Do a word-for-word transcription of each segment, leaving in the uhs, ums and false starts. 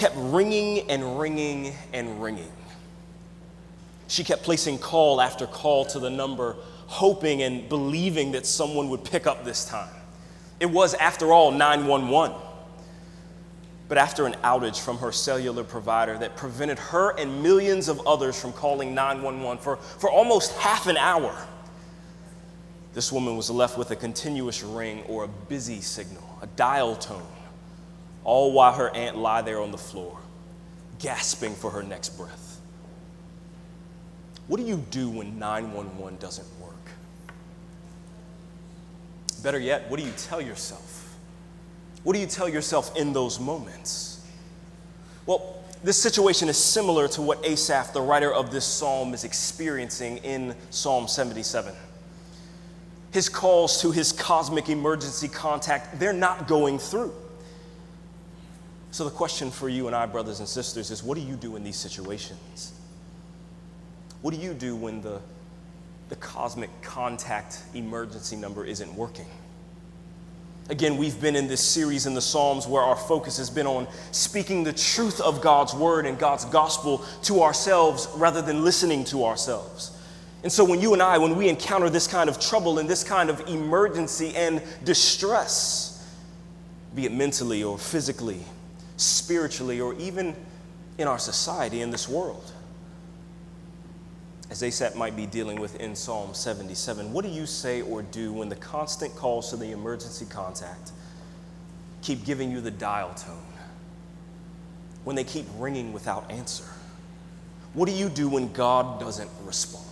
kept ringing and ringing and ringing. She kept placing call after call to the number, hoping and believing that someone would pick up this time. It was, after all, nine one one. But after an outage from her cellular provider that prevented her and millions of others from calling nine one one for, for almost half an hour, this woman was left with a continuous ring or a busy signal, a dial tone, all while her aunt lay there on the floor, gasping for her next breath. What do you do when nine one one doesn't work? Better yet, what do you tell yourself? What do you tell yourself in those moments? Well, this situation is similar to what Asaph, the writer of this psalm, is experiencing in Psalm seventy-seven. His calls to his cosmic emergency contact, they're not going through. So the question for you and I, brothers and sisters, is what do you do in these situations? What do you do when the, the cosmic contact emergency number isn't working? Again, we've been in this series in the Psalms where our focus has been on speaking the truth of God's word and God's gospel to ourselves rather than listening to ourselves. And so when you and I, when we encounter this kind of trouble and this kind of emergency and distress, be it mentally or physically, spiritually, or even in our society, in this world, as Asaph might be dealing with in Psalm seventy-seven, what do you say or do when the constant calls to the emergency contact keep giving you the dial tone? When they keep ringing without answer? What do you do when God doesn't respond?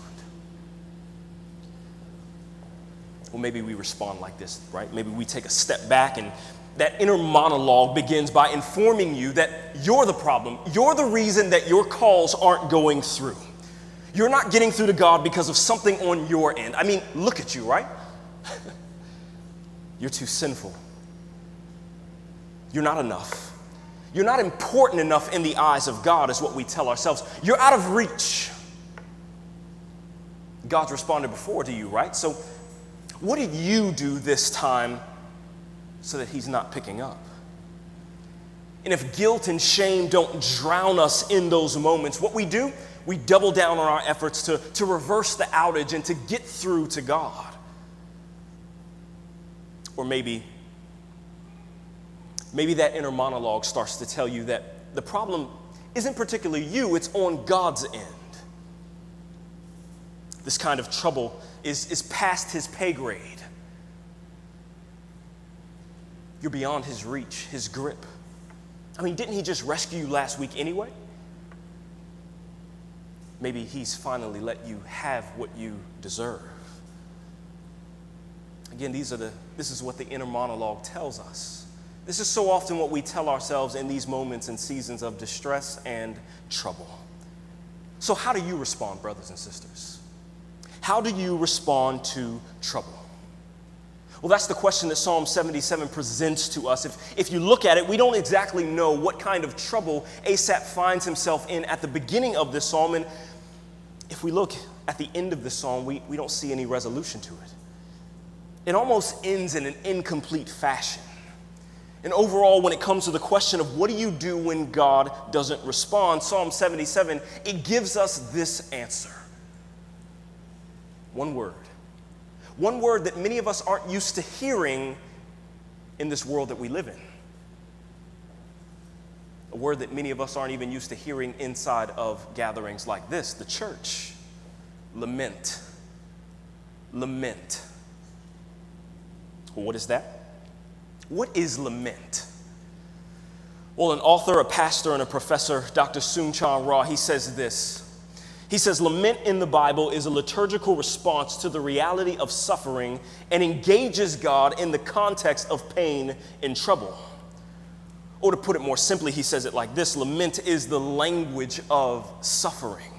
Well, maybe we respond like this, right? Maybe we take a step back and that inner monologue begins by informing you that you're the problem. You're the reason that your calls aren't going through. You're not getting through to God because of something on your end. I mean, look at you, right? You're too sinful. You're not enough. You're not important enough in the eyes of God, is what we tell ourselves. You're out of reach. God's responded before to you, right? So what did you do this time so that he's not picking up? And if guilt and shame don't drown us in those moments, what we do, we double down on our efforts to, to reverse the outage and to get through to God. Or maybe, maybe that inner monologue starts to tell you that the problem isn't particularly you, it's on God's end. This kind of trouble is, is past his pay grade. You're beyond his reach, his grip. I mean, didn't he just rescue you last week anyway? Maybe he's finally let you have what you deserve. Again, these are the, this is what the inner monologue tells us. This is so often what we tell ourselves in these moments and seasons of distress and trouble. So how do you respond, brothers and sisters? How do you respond to trouble? Well, that's the question that Psalm seventy-seven presents to us. If, if you look at it, we don't exactly know what kind of trouble Asaph finds himself in at the beginning of this psalm. And if we look at the end of the psalm, we, we don't see any resolution to it. It almost ends in an incomplete fashion. And overall, when it comes to the question of what do you do when God doesn't respond, Psalm seventy-seven, it gives us this answer. One word. One word that many of us aren't used to hearing in this world that we live in. A word that many of us aren't even used to hearing inside of gatherings like this, the church. Lament. Lament. Well, what is that? What is lament? Well, an author, a pastor, and a professor, Doctor Soong-Chan Rah, he says this. He says, lament in the Bible is a liturgical response to the reality of suffering and engages God in the context of pain and trouble. Or to put it more simply, he says it like this: lament is the language of suffering.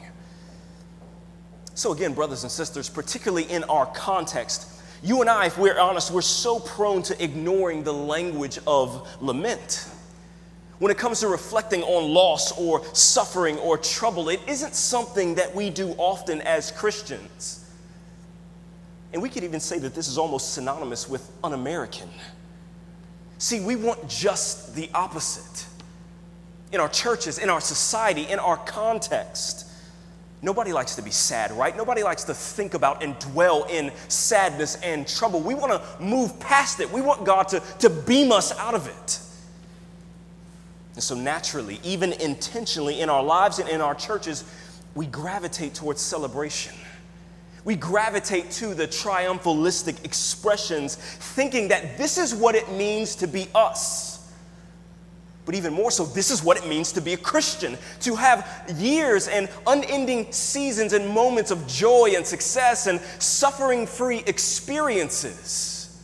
So again, brothers and sisters, particularly in our context, you and I, if we're honest, we're so prone to ignoring the language of lament. When it comes to reflecting on loss or suffering or trouble, it isn't something that we do often as Christians. And we could even say that this is almost synonymous with un-American. See, we want just the opposite. in our churches, in our society, in our context. Nobody likes to be sad, right? Nobody likes to think about and dwell in sadness and trouble. We want to move past it. We want God to, to beam us out of it. And so naturally, even intentionally in our lives and in our churches, we gravitate towards celebration. We gravitate to the triumphalistic expressions, thinking that this is what it means to be us. But even more so, this is what it means to be a Christian, to have years and unending seasons and moments of joy and success and suffering-free experiences.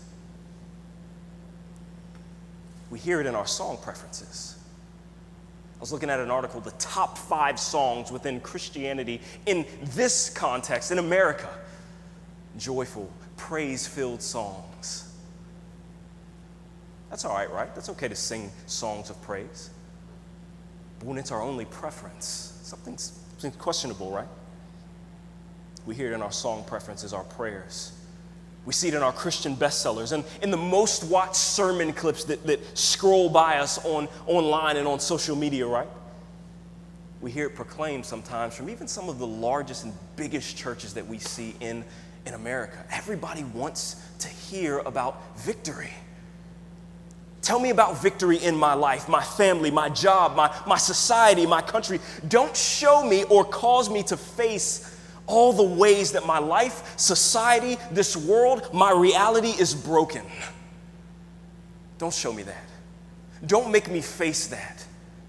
We hear it in our song preferences. I was looking at an article, the top five songs within Christianity in this context, in America. Joyful, praise-filled songs. That's all right, right? That's okay to sing songs of praise. But when it's our only preference, something's, something's questionable, right? We hear it in our song preferences, our prayers. We see it in our Christian bestsellers and in the most watched sermon clips that, that scroll by us on online and on social media, right? We hear it proclaimed sometimes from even some of the largest and biggest churches that we see in, in America. Everybody wants to hear about victory. Tell me about victory in my life, my family, my job, my, my society, my country. Don't show me or cause me to face all the ways that my life, society, this world, my reality is broken. Don't show me that. Don't make me face that.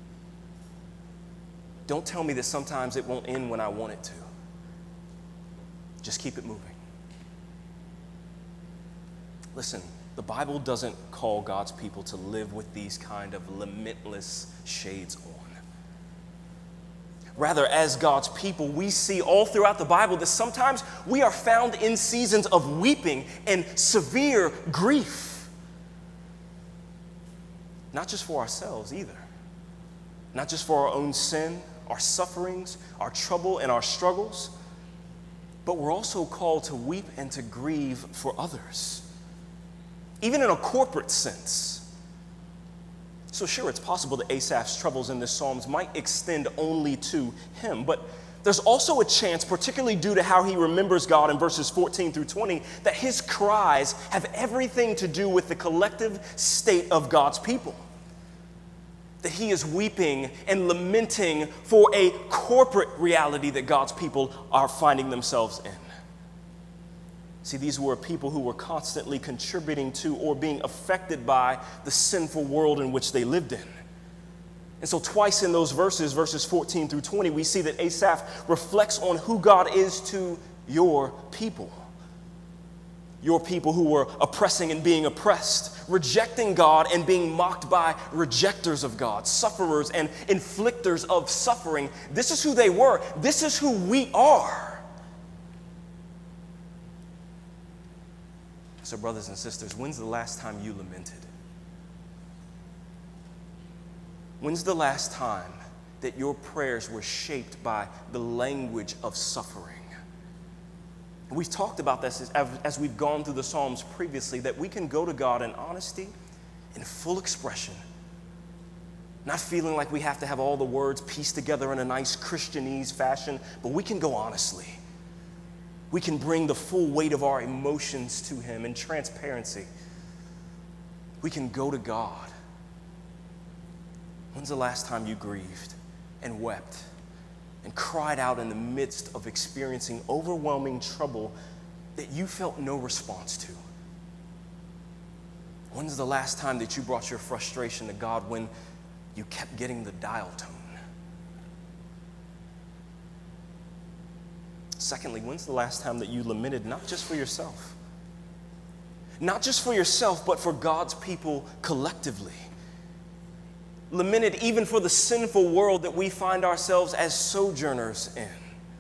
Don't tell me that sometimes it won't end when I want it to. Just keep it moving. Listen, the Bible doesn't call God's people to live with these kind of limitless shades on. Rather, as God's people, we see all throughout the Bible that sometimes we are found in seasons of weeping and severe grief. Not just for ourselves either. Not just for our own sin, our sufferings, our trouble, and our struggles, but we're also called to weep and to grieve for others. Even in a corporate sense. So sure, it's possible that Asaph's troubles in the Psalms might extend only to him, but there's also a chance, particularly due to how he remembers God in verses fourteen through twenty, that his cries have everything to do with the collective state of God's people. That he is weeping and lamenting for a corporate reality that God's people are finding themselves in. See, these were people who were constantly contributing to or being affected by the sinful world in which they lived in. And so twice in those verses, verses fourteen through twenty, we see that Asaph reflects on who God is to your people. Your people who were oppressing and being oppressed, rejecting God and being mocked by rejectors of God, sufferers and inflictors of suffering. This is who they were. This is who we are. So, brothers and sisters, when's the last time you lamented? When's the last time that your prayers were shaped by the language of suffering? We've talked about this as, as we've gone through the Psalms previously, that we can go to God in honesty, in full expression, not feeling like we have to have all the words pieced together in a nice Christianese fashion, but we can go honestly. We can bring the full weight of our emotions to him in transparency. We can go to God. When's the last time you grieved and wept and cried out in the midst of experiencing overwhelming trouble that you felt no response to? When's the last time that you brought your frustration to God when you kept getting the dial tone? Secondly, when's the last time that you lamented not just for yourself? Not just for yourself, but for God's people collectively. Lamented even for the sinful world that we find ourselves as sojourners in.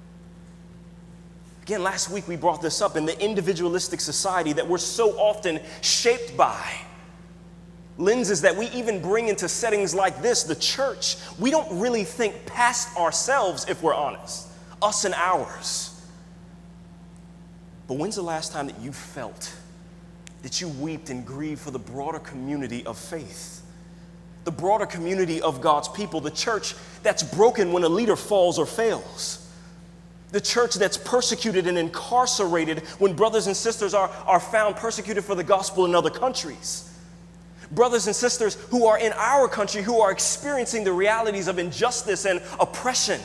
Again, last week we brought this up in the individualistic society that we're so often shaped by. Lenses that we even bring into settings like this, the church. We don't really think past ourselves, if we're honest. Us and ours. But when's the last time that you felt, that you wept and grieved for the broader community of faith? the broader community of God's people, the church that's broken when a leader falls or fails, the church that's persecuted and incarcerated when brothers and sisters are, are found persecuted for the gospel in other countries, brothers and sisters who are in our country who are experiencing the realities of injustice and oppression.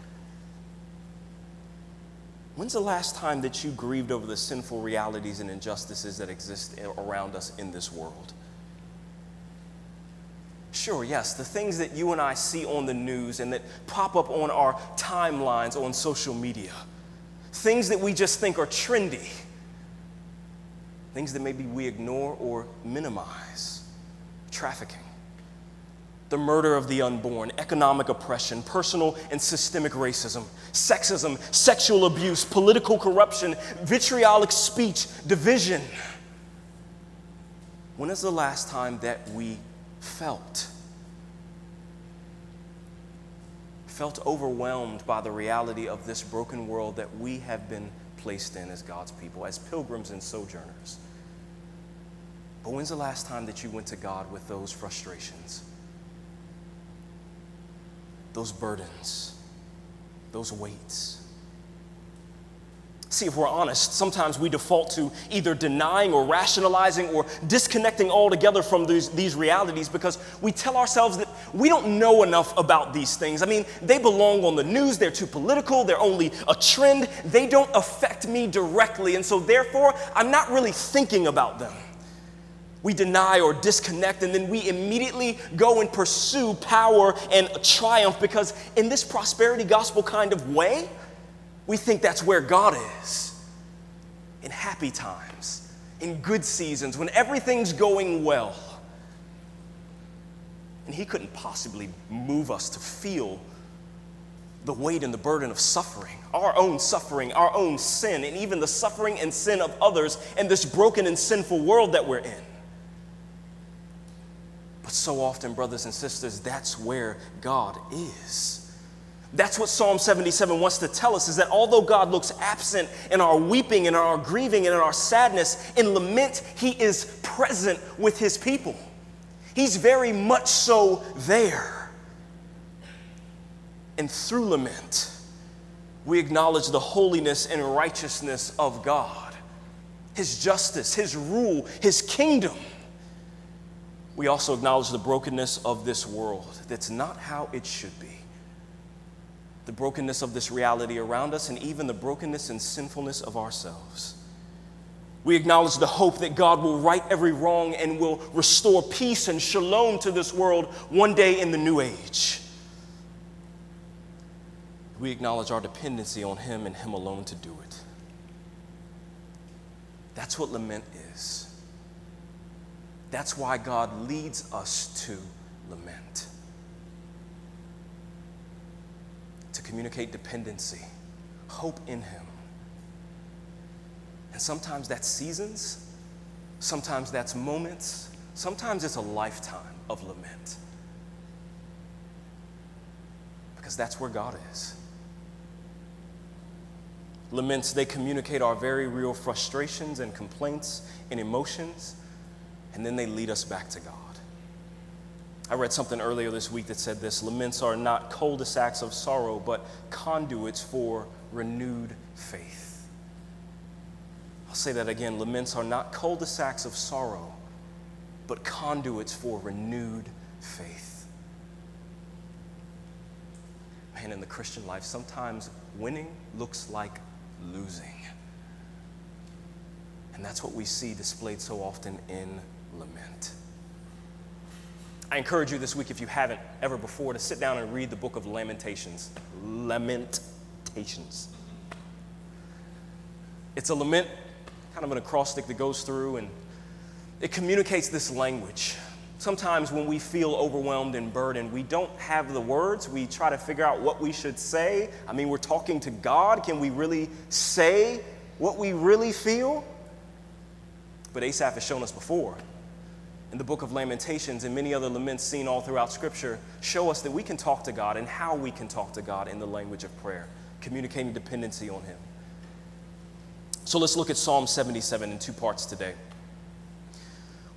When's the last time that you grieved over the sinful realities and injustices that exist around us in this world? Sure, yes, the things that you and I see on the news and that pop up on our timelines on social media, things that we just think are trendy, things that maybe we ignore or minimize. Trafficking, the murder of the unborn, economic oppression, personal and systemic racism, sexism, sexual abuse, political corruption, vitriolic speech, division. When is the last time that we felt? Felt overwhelmed by the reality of this broken world that we have been placed in as God's people, as pilgrims and sojourners. But when's the last time that you went to God with those frustrations, those burdens, those weights? See, if we're honest, sometimes we default to either denying or rationalizing or disconnecting altogether from these, these realities because we tell ourselves that we don't know enough about these things. I mean, they belong on the news, they're too political, they're only a trend, they don't affect me directly, and so therefore, I'm not really thinking about them. We deny or disconnect, and then we immediately go and pursue power and triumph because in this prosperity gospel kind of way, we think that's where God is. In happy times, in good seasons, when everything's going well. And he couldn't possibly move us to feel the weight and the burden of suffering, our own suffering, our own sin, and even the suffering and sin of others in this broken and sinful world that we're in. But so often, brothers and sisters, that's where God is. That's what Psalm seventy-seven wants to tell us, is that although God looks absent in our weeping and in our grieving and in our sadness, in lament, he is present with his people. He's very much so there. And through lament, we acknowledge the holiness and righteousness of God, his justice, his rule, his kingdom. We also acknowledge the brokenness of this world. That's not how it should be. The brokenness of this reality around us, and even the brokenness and sinfulness of ourselves. We acknowledge the hope that God will right every wrong and will restore peace and shalom to this world one day in the new age. We acknowledge our dependency on him and him alone to do it. That's what lament is. That's why God leads us to lament. To communicate dependency, hope in him. And sometimes that's seasons, sometimes that's moments, sometimes it's a lifetime of lament. Because that's where God is. Laments, they communicate our very real frustrations and complaints and emotions, and then they lead us back to God. I read something earlier this week that said this: laments are not cul-de-sacs of sorrow, but conduits for renewed faith. I'll say that again. Laments are not cul-de-sacs of sorrow, but conduits for renewed faith. Man, in the Christian life, sometimes winning looks like losing. And that's what we see displayed so often in lament. I encourage you this week, if you haven't ever before, to sit down and read the book of Lamentations. Lamentations. It's a lament, kind of an acrostic that goes through, and it communicates this language. Sometimes when we feel overwhelmed and burdened, we don't have the words. We try to figure out what we should say. I mean, we're talking to God. Can we really say what we really feel? But Asaph has shown us before. In the book of Lamentations and many other laments seen all throughout Scripture show us that we can talk to God and how we can talk to God in the language of prayer, communicating dependency on him. So let's look at Psalm seventy-seven in two parts today.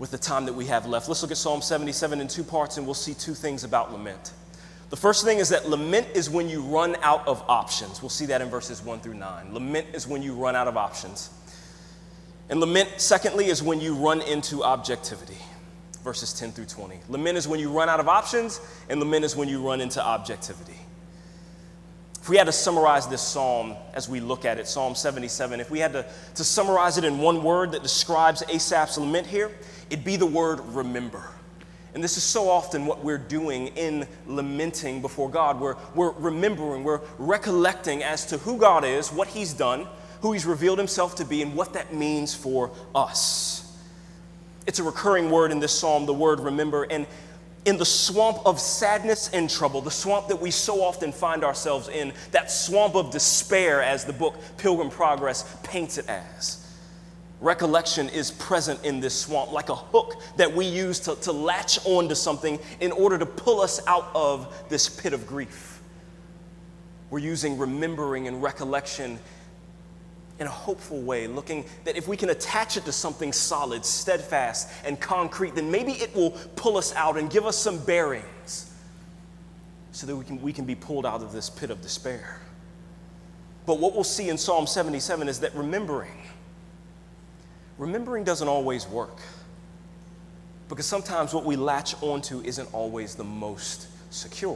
with the time that we have left. Let's look at Psalm seventy-seven in two parts, and we'll see two things about lament. The first thing is that lament is when you run out of options. We'll see that in verses one through nine. Lament is when you run out of options. And lament, secondly, is when you run into objectivity. Verses ten through twenty. Lament is when you run out of options, and lament is when you run into objectivity. If we had to summarize this psalm as we look at it, Psalm seventy-seven, if we had to, to summarize it in one word that describes Asaph's lament here, it'd be the word remember. And this is so often what we're doing in lamenting before God. We're, we're remembering, we're recollecting as to who God is, what he's done, who he's revealed himself to be, and what that means for us. It's a recurring word in this psalm, the word remember. And in the swamp of sadness and trouble, the swamp that we so often find ourselves in, that swamp of despair, as the book Pilgrim Progress paints it as, recollection is present in this swamp like a hook that we use to, to latch onto something in order to pull us out of this pit of grief. We're using remembering and recollection in a hopeful way, looking that if we can attach it to something solid, steadfast, and concrete, then maybe it will pull us out and give us some bearings so that we can, we can be pulled out of this pit of despair. But what we'll see in Psalm seventy-seven is that remembering, remembering doesn't always work, because sometimes what we latch onto isn't always the most secure.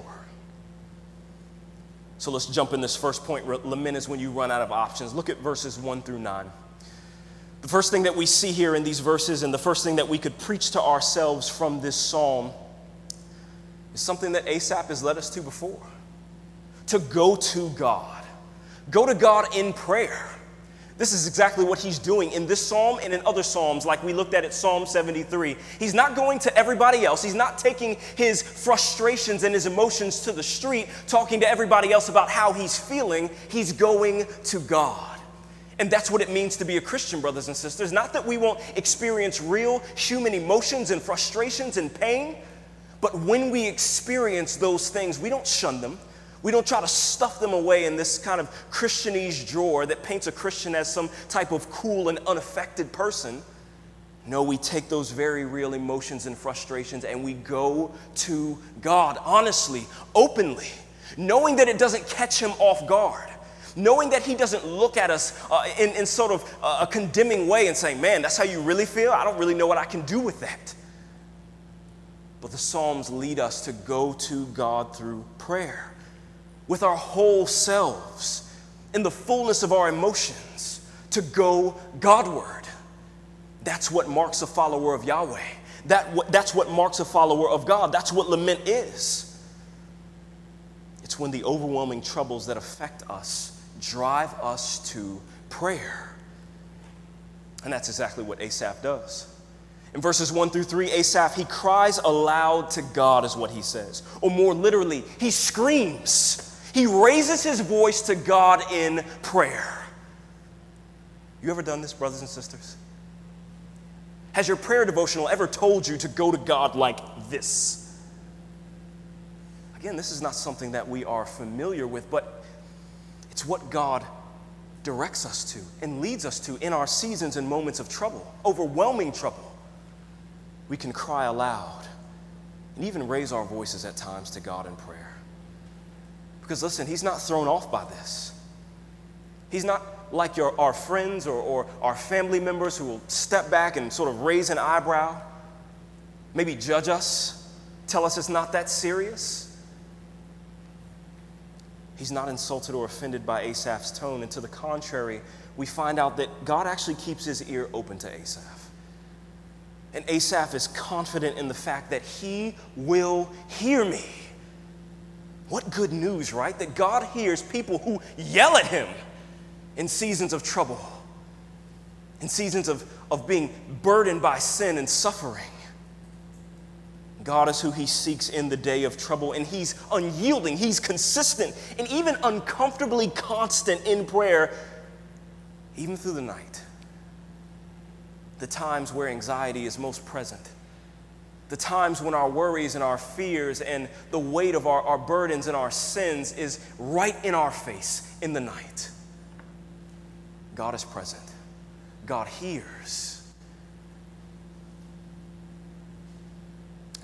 So let's jump in this first point. Lament is when you run out of options. Look at verses one through nine. The first thing that we see here in these verses, and the first thing that we could preach to ourselves from this psalm, is something that Asaph has led us to before. To go to God. Go to God in prayer. This is exactly what he's doing in this psalm and in other psalms, like we looked at at Psalm seventy-three. He's not going to everybody else. He's not taking his frustrations and his emotions to the street, talking to everybody else about how he's feeling. He's going to God. And that's what it means to be a Christian, brothers and sisters. Not that we won't experience real human emotions and frustrations and pain, but when we experience those things, we don't shun them. We don't try to stuff them away in this kind of Christianese drawer that paints a Christian as some type of cool and unaffected person. No, we take those very real emotions and frustrations and we go to God honestly, openly, knowing that it doesn't catch him off guard, knowing that he doesn't look at us uh, in, in sort of uh, a condemning way and saying, man, that's how you really feel? I don't really know what I can do with that. But the Psalms lead us to go to God through prayer, with our whole selves, in the fullness of our emotions, to go Godward. That's what marks a follower of Yahweh. That, that's what marks a follower of God. That's what lament is. It's when the overwhelming troubles that affect us drive us to prayer. And that's exactly what Asaph does. In verses one through three, Asaph, he cries aloud to God, is what he says. Or more literally, he screams. He raises his voice to God in prayer. You ever done this, brothers and sisters? Has your prayer devotional ever told you to go to God like this? Again, this is not something that we are familiar with, but it's what God directs us to and leads us to in our seasons and moments of trouble, overwhelming trouble. We can cry aloud and even raise our voices at times to God in prayer. Because listen, he's not thrown off by this. He's not like your, our friends or, or our family members who will step back and sort of raise an eyebrow, maybe judge us, tell us it's not that serious. He's not insulted or offended by Asaph's tone, and to the contrary, we find out that God actually keeps his ear open to Asaph. And Asaph is confident in the fact that he will hear me. What good news, right? That God hears people who yell at him in seasons of trouble, in seasons of, of being burdened by sin and suffering. God is who he seeks in the day of trouble, and he's unyielding, he's consistent, and even uncomfortably constant in prayer, even through the night. The times where anxiety is most present. The times when our worries and our fears and the weight of our, our burdens and our sins is right in our face in the night. God is present. God hears.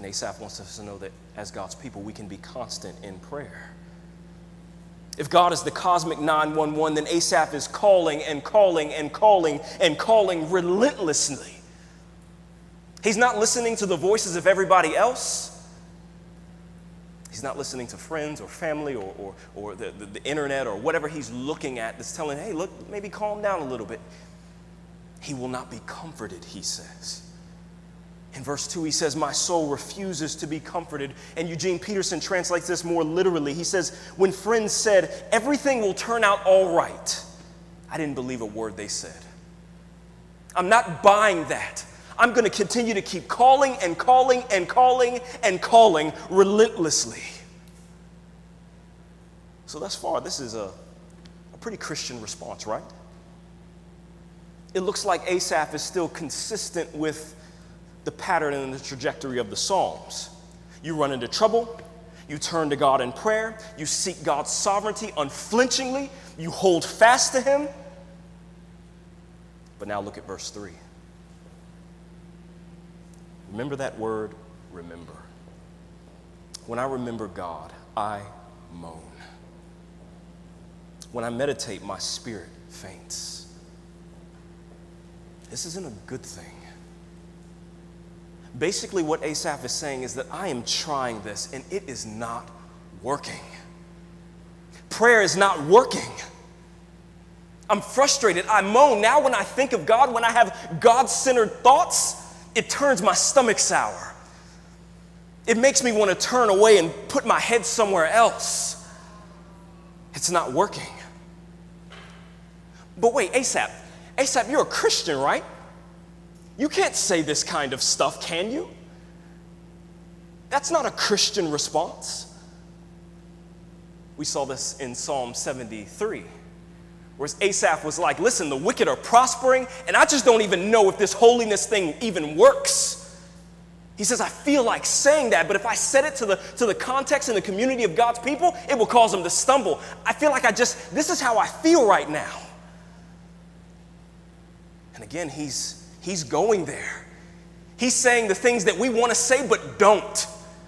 And Asaph wants us to know that as God's people, we can be constant in prayer. If God is the cosmic nine one one, then Asaph is calling and calling and calling and calling relentlessly. He's not listening to the voices of everybody else. He's not listening to friends or family or, or, or the, the, the internet or whatever he's looking at that's telling, hey, look, maybe calm down a little bit. He will not be comforted, he says. In verse two, he says, my soul refuses to be comforted. And Eugene Peterson translates this more literally. He says, when friends said, everything will turn out all right, I didn't believe a word they said. I'm not buying that. I'm going to continue to keep calling and calling and calling and calling relentlessly. So thus far, this is a, a pretty Christian response, right? It looks like Asaph is still consistent with the pattern and the trajectory of the Psalms. You run into trouble, you turn to God in prayer, you seek God's sovereignty unflinchingly, you hold fast to him. But now look at verse three. Remember that word, remember. When I remember God, I moan. When I meditate, my spirit faints. This isn't a good thing. Basically, what Asaph is saying is that I am trying this and it is not working. Prayer is not working. I'm frustrated. I moan. Now when I think of God, when I have God-centered thoughts, it turns my stomach sour. It makes me want to turn away and put my head somewhere else. It's not working. But wait, Asaph, Asaph, you're a Christian, right? You can't say this kind of stuff, can you? That's not a Christian response. We saw this in Psalm seventy-three, where Asaph was like, listen, the wicked are prospering, and I just don't even know if this holiness thing even works. He says, I feel like saying that, but if I set it to the, to the context and the community of God's people, it will cause them to stumble. I feel like I just, this is how I feel right now. And again, he's He's going there. He's saying the things that we want to say but don't.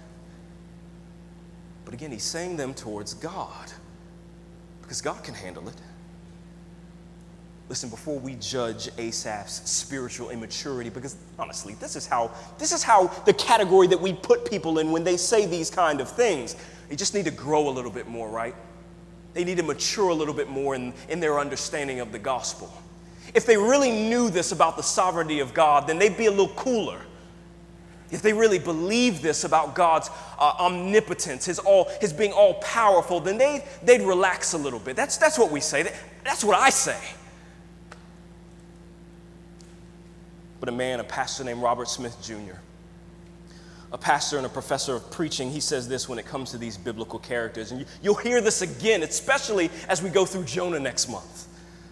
But again, he's saying them towards God because God can handle it. Listen, before we judge Asaph's spiritual immaturity, because honestly, this is how this is how the category that we put people in when they say these kind of things. They just need to grow a little bit more, right? They need to mature a little bit more in, in their understanding of the gospel. If they really knew this about the sovereignty of God, then they'd be a little cooler. If they really believe this about God's uh, omnipotence, his all, his being all powerful, then they they'd relax a little bit. That's that's what we say. That's what I say. But a man, a pastor named Robert Smith Junior, a pastor and a professor of preaching, he says this when it comes to these biblical characters, and you, you'll hear this again, especially as we go through Jonah next month.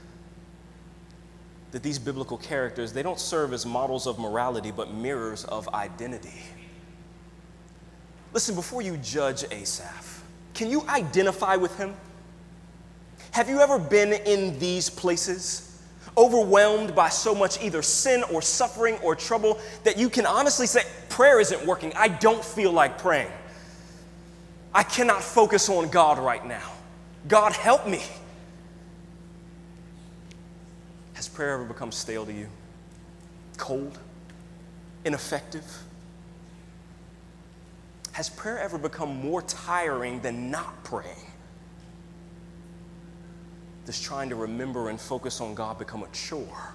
That these biblical characters, they don't serve as models of morality, but mirrors of identity. Listen, before you judge Asaph, can you identify with him? Have you ever been in these places, overwhelmed by so much either sin or suffering or trouble that you can honestly say, prayer isn't working. I don't feel like praying. I cannot focus on God right now. God, help me. Has prayer ever become stale to you? Cold? Ineffective? Has prayer ever become more tiring than not praying? Does trying to remember and focus on God become a chore?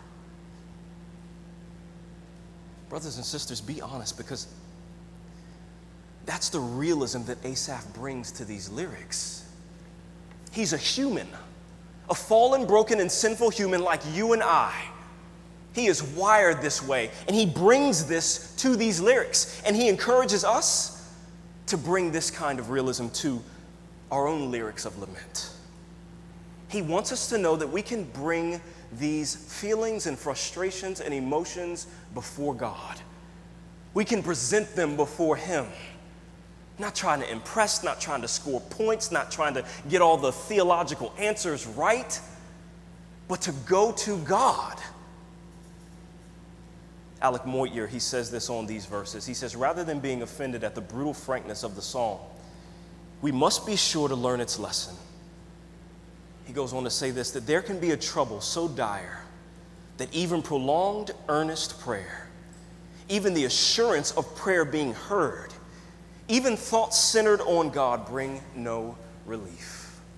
Brothers and sisters, be honest, because that's the realism that Asaph brings to these lyrics. He's a human. A fallen, broken, and sinful human like you and I. He is wired this way, and he brings this to these lyrics, and he encourages us to bring this kind of realism to our own lyrics of lament. He wants us to know that we can bring these feelings and frustrations and emotions before God. We can present them before him. Not trying to impress, not trying to score points, not trying to get all the theological answers right, but to go to God. Alec Moyer, he says this on these verses. He says, rather than being offended at the brutal frankness of the psalm, we must be sure to learn its lesson. He goes on to say this, that there can be a trouble so dire that even prolonged, earnest prayer, even the assurance of prayer being heard, even thoughts centered on God bring no relief.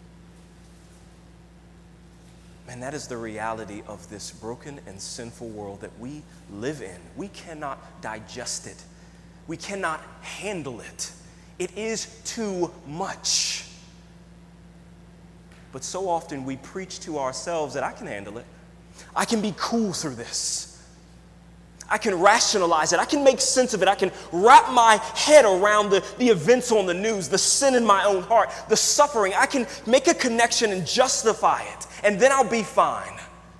And that is the reality of this broken and sinful world that we live in. We cannot digest it. We cannot handle it. It is too much. But so often we preach to ourselves that I can handle it. I can be cool through this. I can rationalize it. I can make sense of it. I can wrap my head around the, the events on the news, the sin in my own heart, the suffering. I can make a connection and justify it, and then I'll be fine.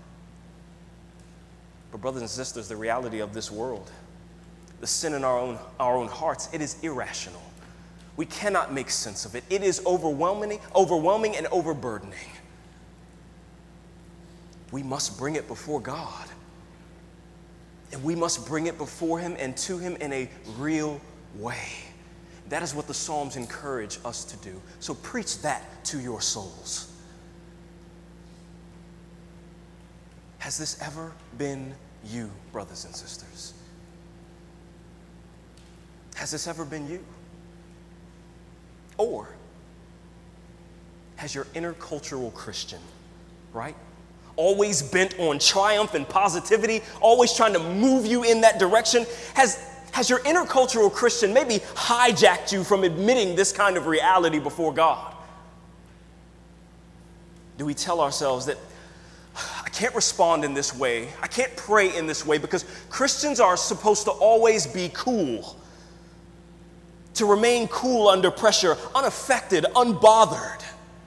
But brothers and sisters, the reality of this world, the sin in our own, our own hearts, it is irrational. We cannot make sense of it. It is overwhelming, overwhelming and overburdening. We must bring it before God. And we must bring it before him and to him in a real way. That is what the Psalms encourage us to do. So preach that to your souls. Has this ever been you, brothers and sisters? Has this ever been you? Or has your intercultural Christian, right? Always bent on triumph and positivity, always trying to move you in that direction. Has, has your intercultural Christian maybe hijacked you from admitting this kind of reality before God? Do we tell ourselves that I can't respond in this way, I can't pray in this way because Christians are supposed to always be cool, to remain cool under pressure, unaffected, unbothered?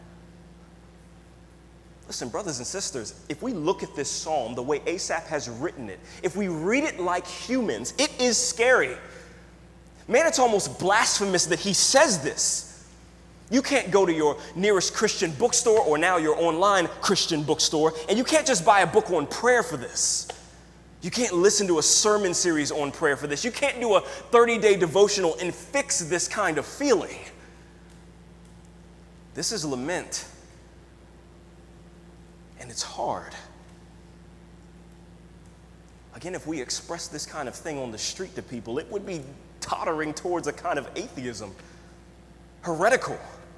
Listen, brothers and sisters, if we look at this psalm the way Asaph has written it, if we read it like humans, it is scary. Man, it's almost blasphemous that he says this. You can't go to your nearest Christian bookstore or now your online Christian bookstore, and you can't just buy a book on prayer for this. You can't listen to a sermon series on prayer for this. You can't do a thirty-day devotional and fix this kind of feeling. This is lament. And it's hard. Again, if we express this kind of thing on the street to people, it would be tottering towards a kind of atheism, heretical.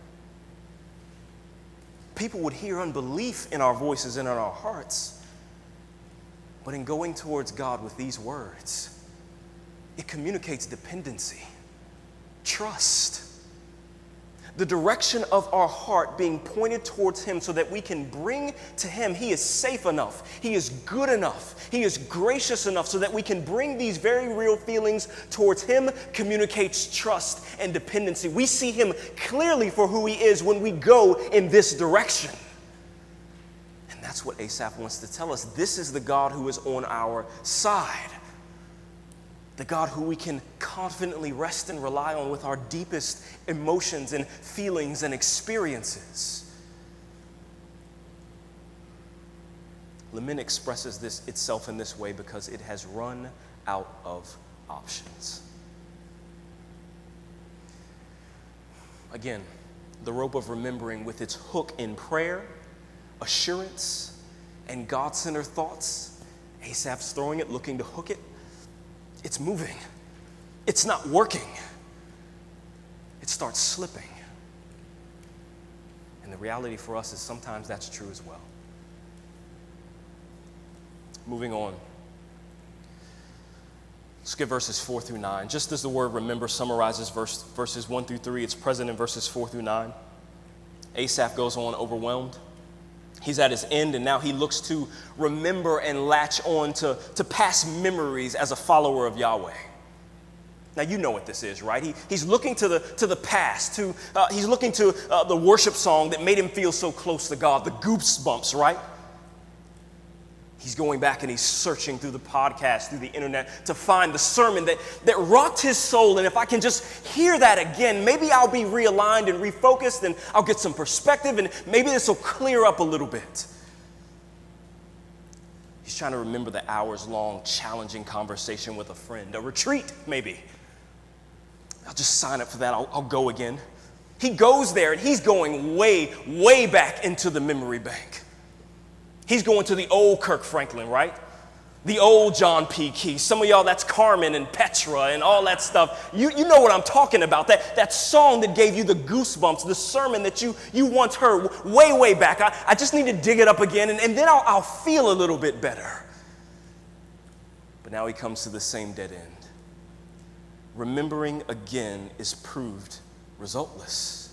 People would hear unbelief in our voices and in our hearts. But in going towards God with these words, it communicates dependency, trust. The direction of our heart being pointed towards him so that we can bring to him. He is safe enough. He is good enough. He is gracious enough so that we can bring these very real feelings towards him communicates trust and dependency. We see him clearly for who he is when we go in this direction. And that's what Asaph wants to tell us. This is the God who is on our side. The God who we can confidently rest and rely on with our deepest emotions and feelings and experiences. Lament expresses this itself in this way because it has run out of options. Again, the rope of remembering with its hook in prayer, assurance, and God-centered thoughts. Asaph's throwing it, looking to hook it. It's moving. It's not working. It starts slipping. And the reality for us is sometimes that's true as well. Moving on. Let's get verses four through nine. Just as the word remember summarizes verse, verses one through three, it's present in verses four through nine. Asaph goes on overwhelmed. He's at his end, and now he looks to remember and latch on to, to past memories as a follower of Yahweh. Now, you know what this is, right? He, he's looking to the, to the past. To, uh, he's looking to uh, the worship song that made him feel so close to God, the goosebumps, right? He's going back and he's searching through the podcast, through the internet, to find the sermon that, that rocked his soul. And if I can just hear that again, maybe I'll be realigned and refocused and I'll get some perspective and maybe this will clear up a little bit. He's trying to remember the hours-long, challenging conversation with a friend, a retreat, maybe. I'll just sign up for that. I'll, I'll go again. He goes there, and he's going way, way back into the memory bank. He's going to the old Kirk Franklin, right? The old John P. Key. Some of y'all, that's Carmen and Petra and all that stuff. You, you know what I'm talking about. That, that song that gave you the goosebumps, the sermon that you, you once heard way, way back. I, I just need to dig it up again, and, and then I'll, I'll feel a little bit better. But now he comes to the same dead end. Remembering again is proved resultless.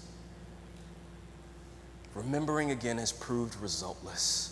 Remembering again has proved resultless.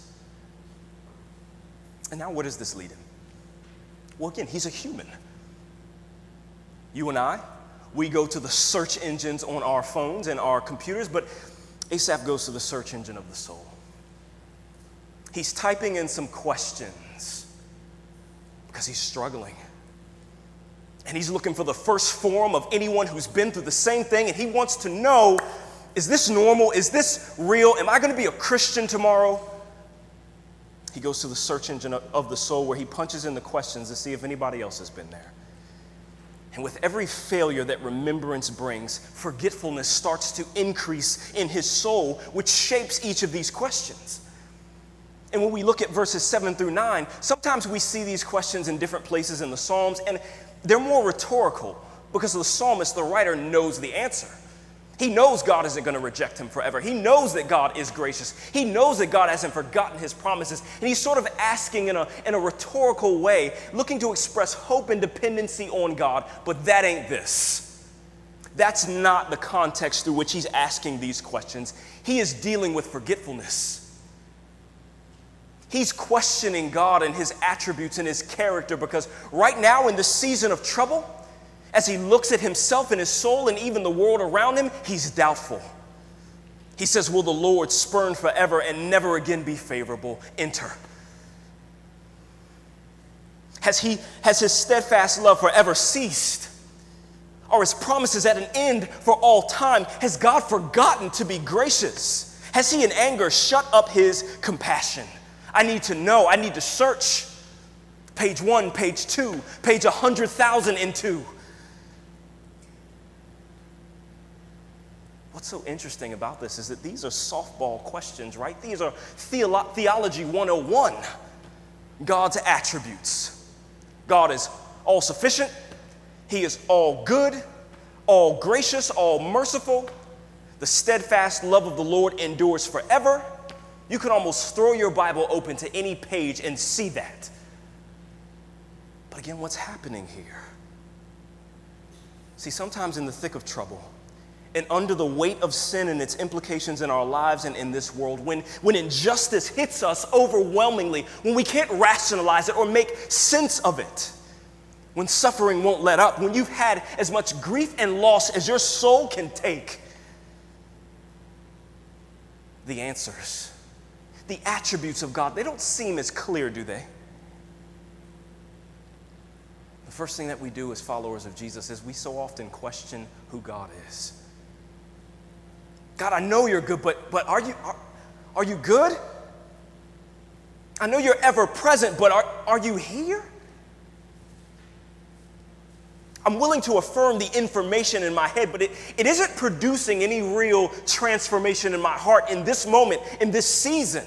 And now where does this lead him? Well, again, he's a human. You and I, we go to the search engines on our phones and our computers, but Asaph goes to the search engine of the soul. He's typing in some questions because he's struggling. And he's looking for the first form of anyone who's been through the same thing, and he wants to know, is this normal? Is this real? Am I going to be a Christian tomorrow? He goes to the search engine of the soul where he punches in the questions to see if anybody else has been there. And with every failure that remembrance brings, forgetfulness starts to increase in his soul, which shapes each of these questions. And when we look at verses seven through nine, sometimes we see these questions in different places in the Psalms, and they're more rhetorical because the psalmist, the writer, knows the answer. He knows God isn't going to reject him forever. He knows that God is gracious. He knows that God hasn't forgotten his promises. And he's sort of asking in a, in a rhetorical way, looking to express hope and dependency on God. But that ain't this. That's not the context through which he's asking these questions. He is dealing with forgetfulness. He's questioning God and his attributes and his character because right now in the season of trouble, as he looks at himself and his soul and even the world around him, he's doubtful. He says, will the Lord spurn forever and never again be favorable? Enter. Has he, has his steadfast love forever ceased? Are his promises at an end for all time? Has God forgotten to be gracious? Has he in anger shut up his compassion? I need to know. I need to search. Page one, page two, page one hundred thousand and two. What's so interesting about this is that these are softball questions, right? These are theolo- theology one oh one. God's attributes. God is all sufficient. He is all good, all gracious, all merciful. The steadfast love of the Lord endures forever. You could almost throw your Bible open to any page and see that. But again, what's happening here? See, sometimes in the thick of trouble, and under the weight of sin and its implications in our lives and in this world, when, when injustice hits us overwhelmingly, when we can't rationalize it or make sense of it, when suffering won't let up, when you've had as much grief and loss as your soul can take, the answers, the attributes of God, they don't seem as clear, do they? The first thing that we do as followers of Jesus is we so often question who God is. God, I know you're good, but, but are you are, are you good? I know you're ever present, but are, are you here? I'm willing to affirm the information in my head, but it, it isn't producing any real transformation in my heart in this moment, in this season.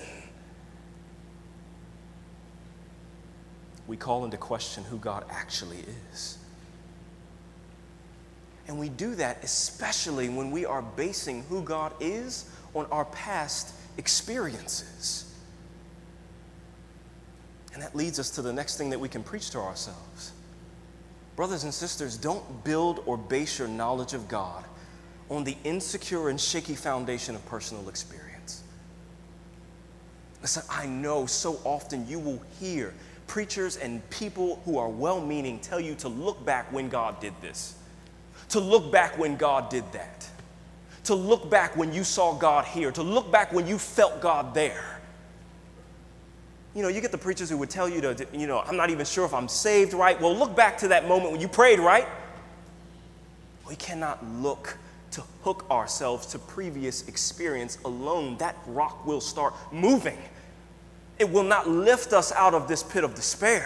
We call into question who God actually is. And we do that especially when we are basing who God is on our past experiences. And that leads us to the next thing that we can preach to ourselves. Brothers and sisters, don't build or base your knowledge of God on the insecure and shaky foundation of personal experience. Listen, I know so often you will hear preachers and people who are well-meaning tell you to look back when God did this. To look back when God did that. To look back when you saw God here. To look back when you felt God there. You know, you get the preachers who would tell you to, you know, I'm not even sure if I'm saved, right? Well, look back to that moment when you prayed, right? We cannot look to hook ourselves to previous experience alone. That rock will start moving. It will not lift us out of this pit of despair.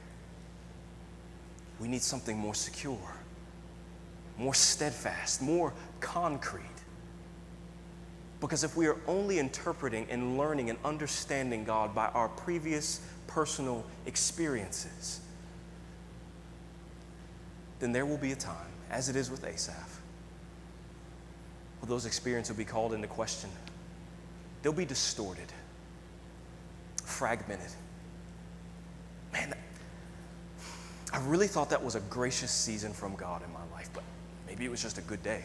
We need something more secure, more steadfast, more concrete. Because if we are only interpreting and learning and understanding God by our previous personal experiences, then there will be a time, as it is with Asaph, where those experiences will be called into question. They'll be distorted, fragmented. Man, I really thought that was a gracious season from God in my life, but maybe it was just a good day.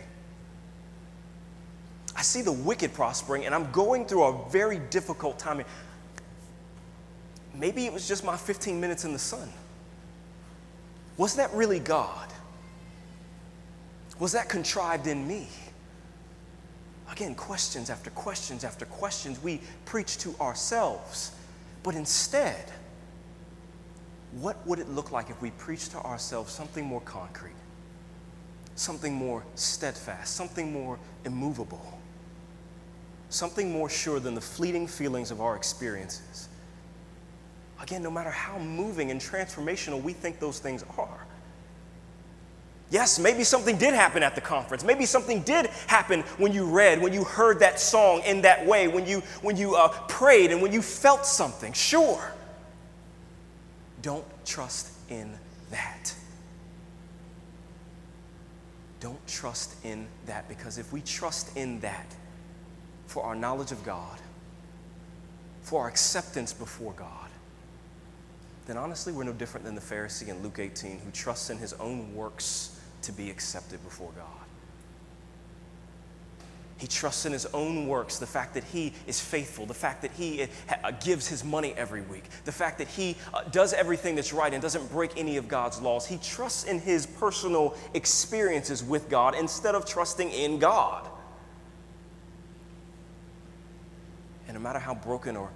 I see the wicked prospering, and I'm going through a very difficult time. Maybe it was just my fifteen minutes in the sun. Was that really God? Was that contrived in me? Again, questions after questions after questions we preach to ourselves. But instead, what would it look like if we preached to ourselves something more concrete, something more steadfast, something more immovable, something more sure than the fleeting feelings of our experiences? Again, no matter how moving and transformational we think those things are. Yes, maybe something did happen at the conference. Maybe something did happen when you read, when you heard that song in that way, when you, when you uh, prayed and when you felt something. Sure. Don't trust in that. Don't trust in that, because if we trust in that for our knowledge of God, for our acceptance before God, then honestly we're no different than the Pharisee in Luke eighteen who trusts in his own works to be accepted before God. He trusts in his own works, the fact that he is faithful, the fact that he uh, gives his money every week, the fact that he uh, does everything that's right and doesn't break any of God's laws. He trusts in his personal experiences with God instead of trusting in God. And no matter how broken or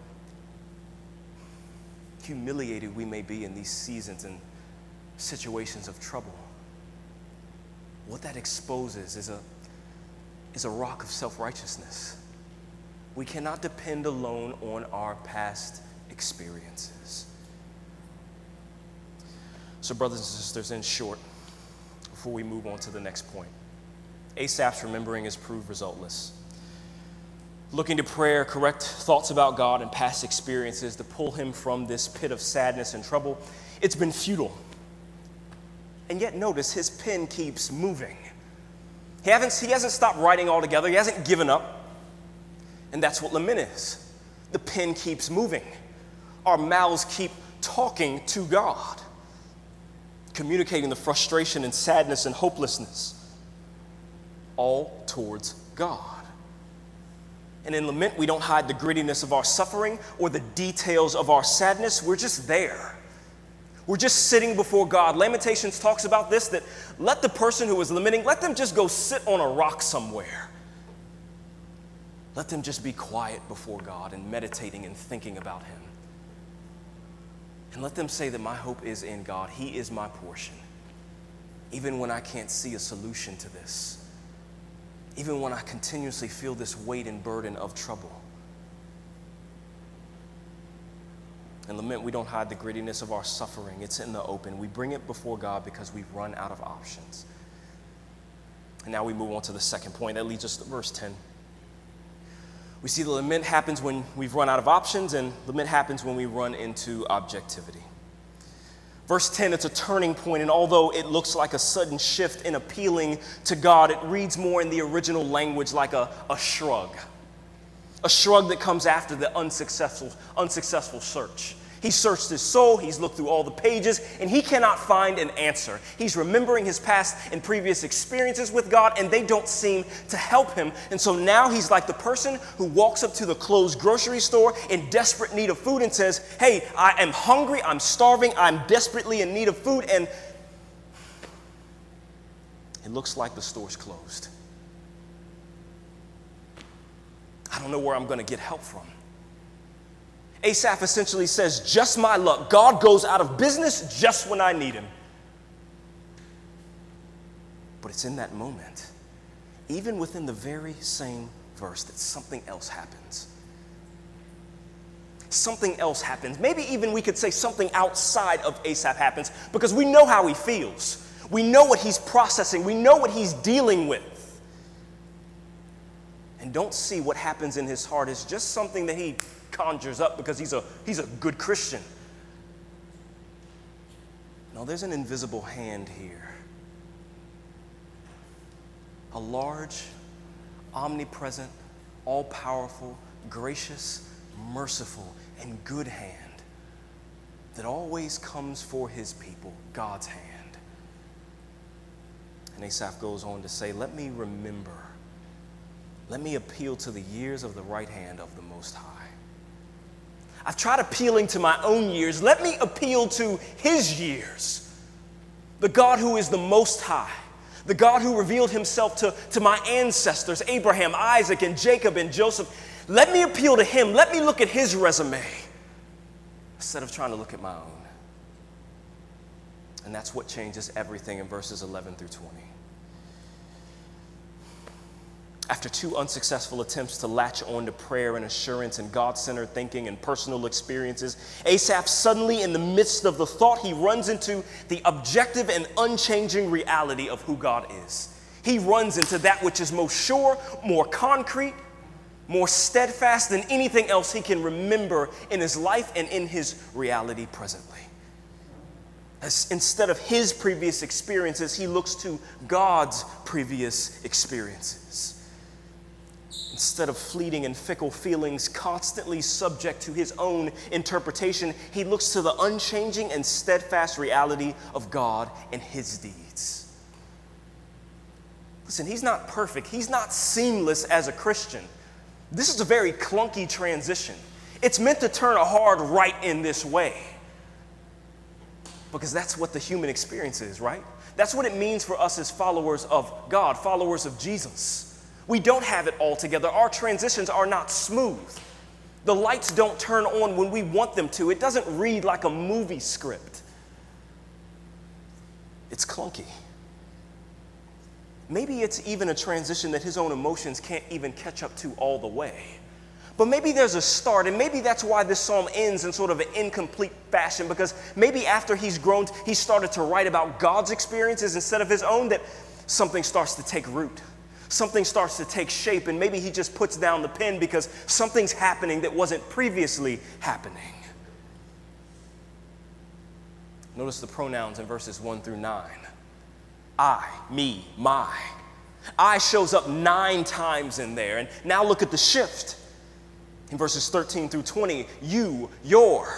humiliated we may be in these seasons and situations of trouble, what that exposes is a is a rock of self-righteousness. We cannot depend alone on our past experiences. So brothers and sisters, in short, before we move on to the next point, Asaph's remembering has proved resultless. Looking to prayer, correct thoughts about God and past experiences to pull him from this pit of sadness and trouble, it's been futile. And yet notice his pen keeps moving. He hasn't, he hasn't stopped writing altogether. He hasn't given up. And that's what lament is. The pen keeps moving. Our mouths keep talking to God, communicating the frustration and sadness and hopelessness, all towards God. And in lament, we don't hide the grittiness of our suffering or the details of our sadness. We're just there. We're just sitting before God. Lamentations talks about this, that let the person who is lamenting, let them just go sit on a rock somewhere. Let them just be quiet before God and meditating and thinking about him. And let them say that my hope is in God. He is my portion. Even when I can't see a solution to this. Even when I continuously feel this weight and burden of trouble. And lament, we don't hide the grittiness of our suffering. It's in the open. We bring it before God because we've run out of options. And now we move on to the second point. That leads us to verse ten. We see the lament happens when we've run out of options, and lament happens when we run into objectivity. Verse ten, it's a turning point, and although it looks like a sudden shift in appealing to God, it reads more in the original language like a, a shrug. A shrug that comes after the unsuccessful, unsuccessful search. He searched his soul, he's looked through all the pages, and he cannot find an answer. He's remembering his past and previous experiences with God, and they don't seem to help him. And so now he's like the person who walks up to the closed grocery store in desperate need of food and says, hey, I am hungry, I'm starving, I'm desperately in need of food, and it looks like the store's closed. I don't know where I'm going to get help from. Asaph essentially says, just my luck. God goes out of business just when I need him. But it's in that moment, even within the very same verse, that something else happens. something else happens. Maybe even we could say something outside of Asaph happens, because we know how he feels. We know what he's processing. We know what he's dealing with. And don't see what happens in his heart as just something that he conjures up because he's a, he's a good Christian. No, there's an invisible hand here. A large, omnipresent, all-powerful, gracious, merciful, and good hand that always comes for his people, God's hand. And Asaph goes on to say, let me remember, let me appeal to the years of the right hand of the Most High. I've tried appealing to my own years. Let me appeal to his years. The God who is the Most High. The God who revealed himself to, to my ancestors, Abraham, Isaac, and Jacob, and Joseph. Let me appeal to him. Let me look at his resume instead of trying to look at my own. And that's what changes everything in verses eleven through twenty. After two unsuccessful attempts to latch on to prayer and assurance and God-centered thinking and personal experiences, Asaph suddenly, in the midst of the thought, he runs into the objective and unchanging reality of who God is. He runs into that which is most sure, more concrete, more steadfast than anything else he can remember in his life and in his reality presently. As instead of his previous experiences, he looks to God's previous experiences. Instead of fleeting and fickle feelings constantly subject to his own interpretation, he looks to the unchanging and steadfast reality of God and his deeds. Listen, he's not perfect. He's not seamless as a Christian. This is a very clunky transition. It's meant to turn a hard right in this way, because that's what the human experience is, right? That's what it means for us as followers of God, followers of Jesus. We don't have it all together. Our transitions are not smooth. The lights don't turn on when we want them to. It doesn't read like a movie script. It's clunky. Maybe it's even a transition that his own emotions can't even catch up to all the way. But maybe there's a start, and maybe that's why this psalm ends in sort of an incomplete fashion, because maybe after he's grown, he started to write about God's experiences instead of his own, that something starts to take root. Something starts to take shape, and maybe he just puts down the pen because something's happening that wasn't previously happening. Notice the pronouns in verses one through nine. I, me, my. I shows up nine times in there. And now look at the shift. In verses thirteen through twenty, you, your.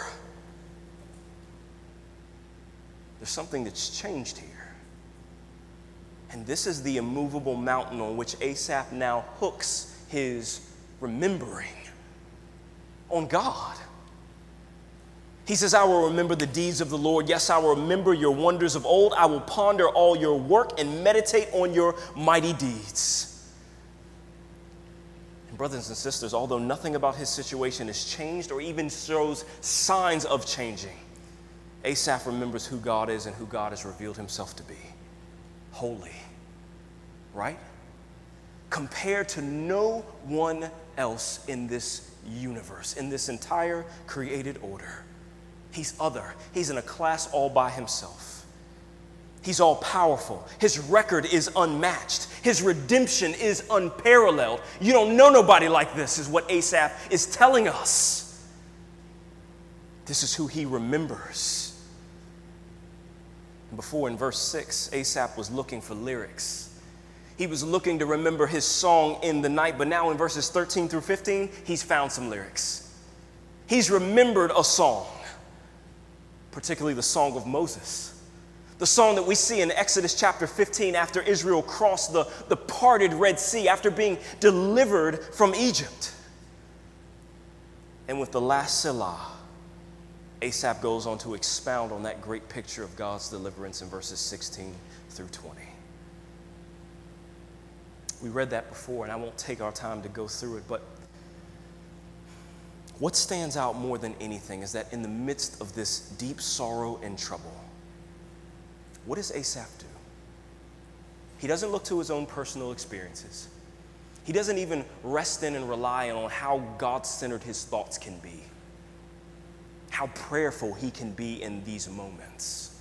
There's something that's changed here. And this is the immovable mountain on which Asaph now hooks his remembering on God. He says, I will remember the deeds of the Lord. Yes, I will remember your wonders of old. I will ponder all your work and meditate on your mighty deeds. And brothers and sisters, although nothing about his situation has changed or even shows signs of changing, Asaph remembers who God is and who God has revealed himself to be. Holy, right? Compared to no one else in this universe, in this entire created order. He's other. He's in a class all by himself. He's all powerful. His record is unmatched. His redemption is unparalleled. You don't know nobody like this, is what Asaph is telling us. This is who he remembers. Before, in verse six, Asaph was looking for lyrics. He was looking to remember his song in the night, but now in verses thirteen through fifteen, he's found some lyrics. He's remembered a song, particularly the Song of Moses. The song that we see in Exodus chapter fifteen after Israel crossed the, the parted Red Sea, after being delivered from Egypt. And with the last Selah, Asaph goes on to expound on that great picture of God's deliverance in verses sixteen through twenty. We read that before, and I won't take our time to go through it, but what stands out more than anything is that in the midst of this deep sorrow and trouble, what does Asaph do? He doesn't look to his own personal experiences. He doesn't even rest in and rely on how God-centered his thoughts can be. how prayerful he can be in these moments.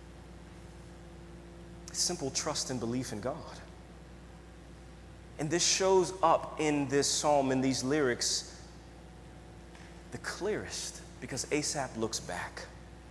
Simple trust and belief in God. And this shows up in this psalm, in these lyrics, the clearest, because Asaph looks back.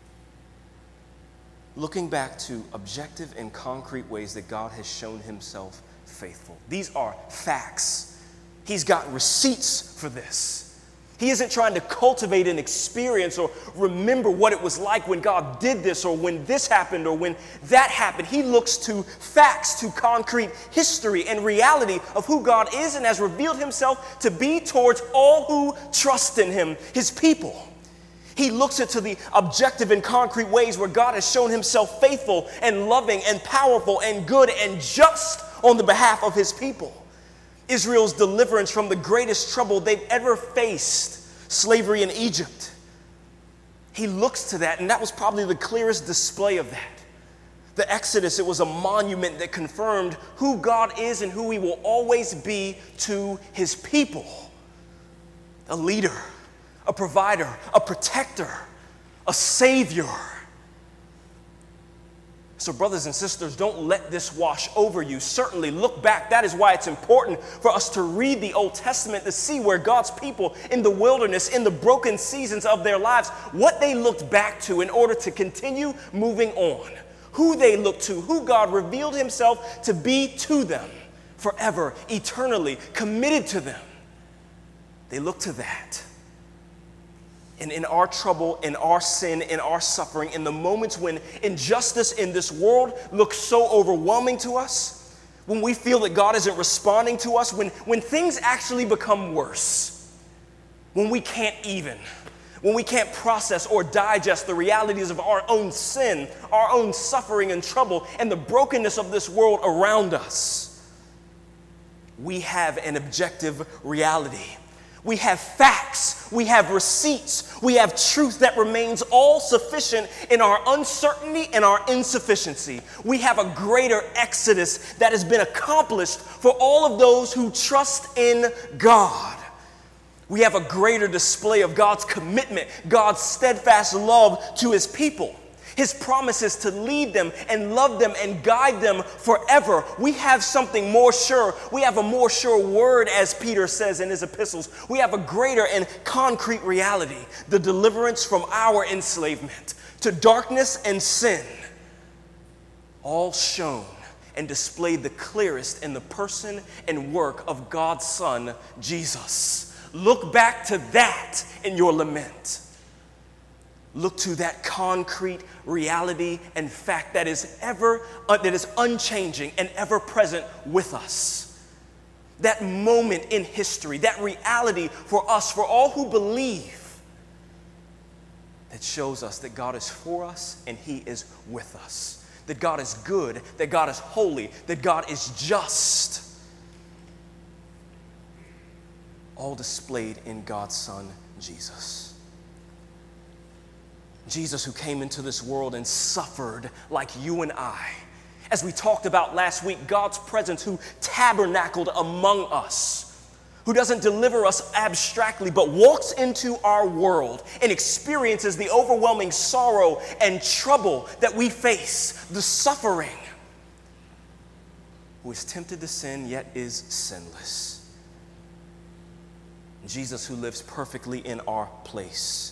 Looking back to objective and concrete ways that God has shown himself faithful. These are facts. He's got receipts for this. He isn't trying to cultivate an experience or remember what it was like when God did this or when this happened or when that happened. He looks to facts, to concrete history and reality of who God is and has revealed himself to be towards all who trust in him, his people. He looks into the objective and concrete ways where God has shown himself faithful and loving and powerful and good and just on the behalf of his people. Israel's deliverance from the greatest trouble they've ever faced, slavery in Egypt. He looks to that, and that was probably the clearest display of that. The Exodus, it was a monument that confirmed who God is and who he will always be to his people. A leader, a provider, a protector, a savior. So brothers and sisters, don't let this wash over you. Certainly look back. That is why it's important for us to read the Old Testament to see where God's people in the wilderness, in the broken seasons of their lives, what they looked back to in order to continue moving on. Who they looked to, who God revealed himself to be to them forever, eternally, committed to them. They look to that. And in our trouble, in our sin, in our suffering, in the moments when injustice in this world looks so overwhelming to us, when we feel that God isn't responding to us, when, when things actually become worse, when we can't even, when we can't process or digest the realities of our own sin, our own suffering and trouble, and the brokenness of this world around us, we have an objective reality. We have facts, we have receipts, we have truth that remains all sufficient in our uncertainty and our insufficiency. We have a greater exodus that has been accomplished for all of those who trust in God. We have a greater display of God's commitment, God's steadfast love to his people. His promises to lead them and love them and guide them forever. We have something more sure. We have a more sure word, as Peter says in his epistles. We have a greater and concrete reality, the deliverance from our enslavement to darkness and sin, all shown and displayed the clearest in the person and work of God's Son, Jesus. Look back to that in your lament. Look to that concrete reality and fact that is ever, uh, that is unchanging and ever present with us. That moment in history, that reality for us, for all who believe, that shows us that God is for us and he is with us. That God is good, that God is holy, that God is just. All displayed in God's Son, Jesus. Jesus, who came into this world and suffered like you and I. As we talked about last week, God's presence who tabernacled among us, who doesn't deliver us abstractly, but walks into our world and experiences the overwhelming sorrow and trouble that we face, the suffering, who is tempted to sin yet is sinless. Jesus, who lives perfectly in our place,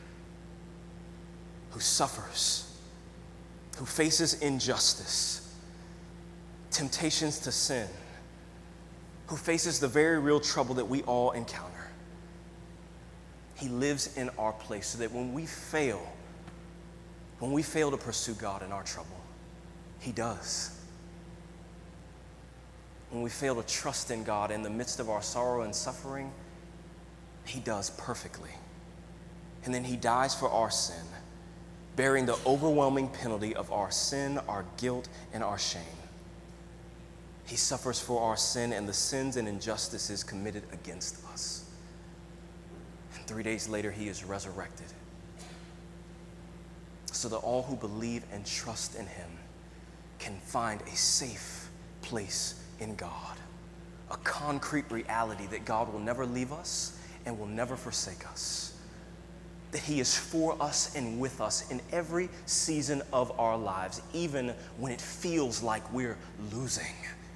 who suffers, who faces injustice, temptations to sin, who faces the very real trouble that we all encounter. He lives in our place so that when we fail, when we fail to pursue God in our trouble, he does. When we fail to trust in God in the midst of our sorrow and suffering, he does perfectly. And then he dies for our sin, bearing the overwhelming penalty of our sin, our guilt, and our shame. He suffers for our sin and the sins and injustices committed against us. And three days later, he is resurrected, so that all who believe and trust in him can find a safe place in God, a concrete reality that God will never leave us and will never forsake us. that he is for us and with us in every season of our lives, even when it feels like we're losing.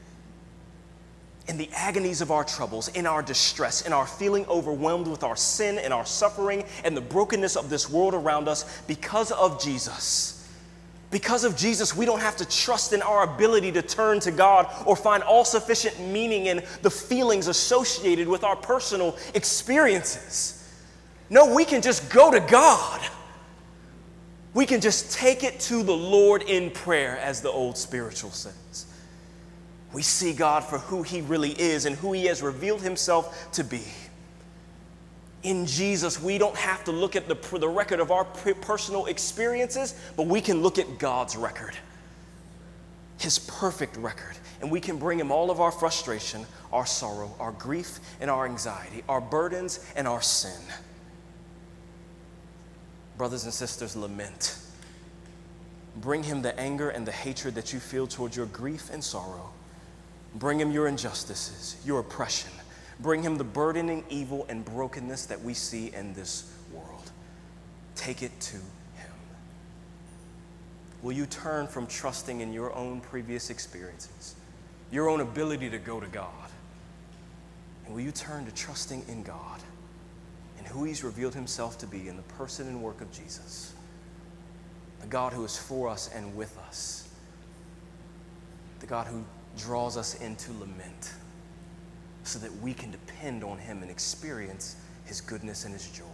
In the agonies of our troubles, in our distress, in our feeling overwhelmed with our sin and our suffering and the brokenness of this world around us, because of Jesus, because of Jesus, we don't have to trust in our ability to turn to God or find all sufficient meaning in the feelings associated with our personal experiences. No, we can just go to God. We can just take it to the Lord in prayer, as the old spiritual says. We see God for who he really is and who he has revealed himself to be. In Jesus, we don't have to look at the, the record of our personal experiences, but we can look at God's record, his perfect record. And we can bring him all of our frustration, our sorrow, our grief, and our anxiety, our burdens, and our sin. Brothers and sisters, lament. Bring him the anger and the hatred that you feel towards your grief and sorrow. Bring him your injustices, your oppression. Bring him the burdening evil and brokenness that we see in this world. Take it to him. Will you turn from trusting in your own previous experiences, your own ability to go to God? And will you turn to trusting in God and who he's revealed himself to be in the person and work of Jesus, the God who is for us and with us, the God who draws us into lament so that we can depend on him and experience his goodness and his joy.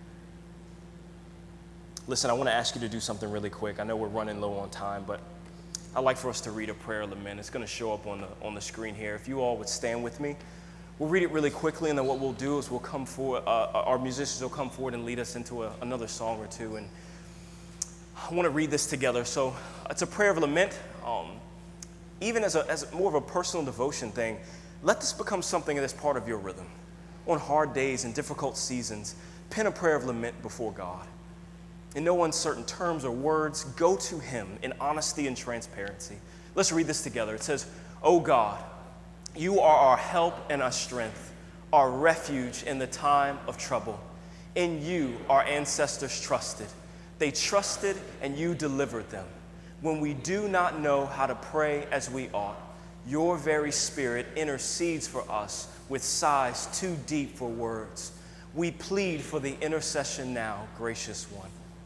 Listen, I want to ask you to do something really quick. I know we're running low on time, but I'd like for us to read a prayer of lament. It's going to show up on the on the screen here. If you all would stand with me, we'll read it really quickly, and then what we'll do is we'll come forward, uh, our musicians will come forward and lead us into a, another song or two. And I want to read this together. So it's a prayer of lament. Um, even as a as more of a personal devotion thing, let this become something that's part of your rhythm. On hard days and difficult seasons, pen a prayer of lament before God. In no uncertain terms or words, go to him in honesty and transparency. Let's read this together. It says, "O God, you are our help and our strength, our refuge in the time of trouble. In you our ancestors trusted. They trusted and you delivered them. When we do not know how to pray as we ought, your very Spirit intercedes for us with sighs too deep for words. We plead for the intercession now, gracious one.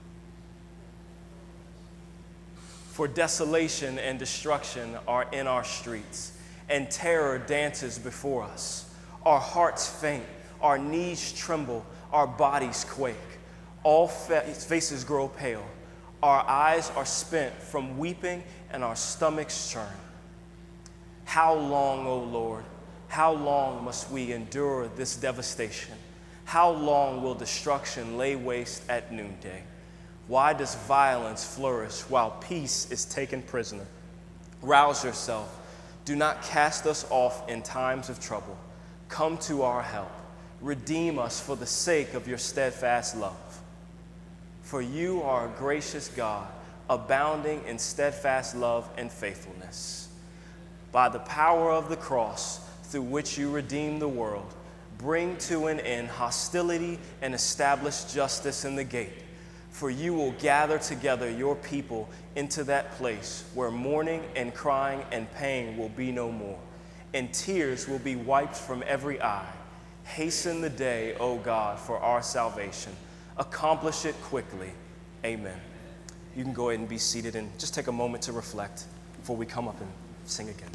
For desolation and destruction are in our streets, and terror dances before us. Our hearts faint, our knees tremble, our bodies quake. All fa- faces grow pale. Our eyes are spent from weeping, and our stomachs churn. How long, O Lord, how long must we endure this devastation? How long will destruction lay waste at noonday? Why does violence flourish while peace is taken prisoner? Rouse yourself. Do not cast us off in times of trouble. Come to our help. Redeem us for the sake of your steadfast love. For you are a gracious God, abounding in steadfast love and faithfulness. By the power of the cross, through which you redeem the world, bring to an end hostility and establish justice in the gate. For you will gather together your people into that place where mourning and crying and pain will be no more, and tears will be wiped from every eye. Hasten the day, O God, for our salvation. Accomplish it quickly. Amen." You can go ahead and be seated and just take a moment to reflect before we come up and sing again.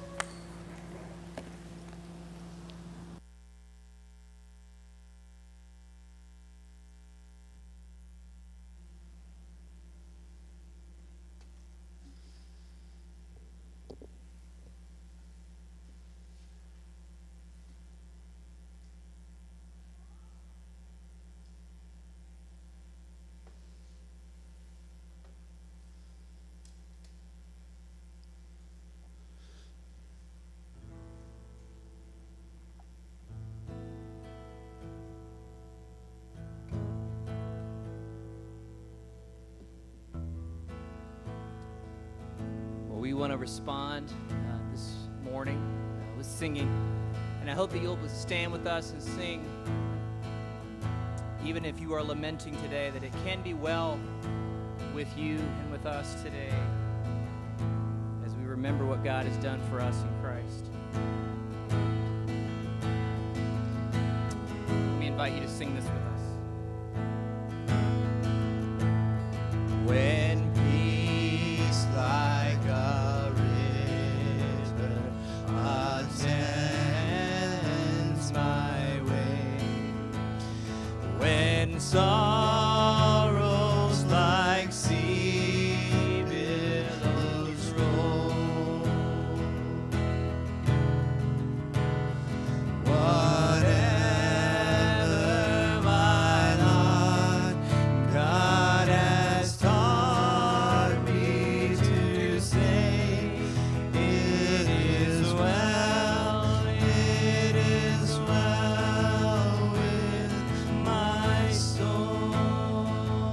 We want to respond uh, this morning uh, with singing, and I hope that you'll stand with us and sing even if you are lamenting today, that it can be well with you and with us today as we remember what God has done for us in Christ. Let me invite you to sing this with us. When peace like a river attends my way, when sorrows like sea billows roll, whatever my lot, God has taught me to say, it is well, it is well with my soul.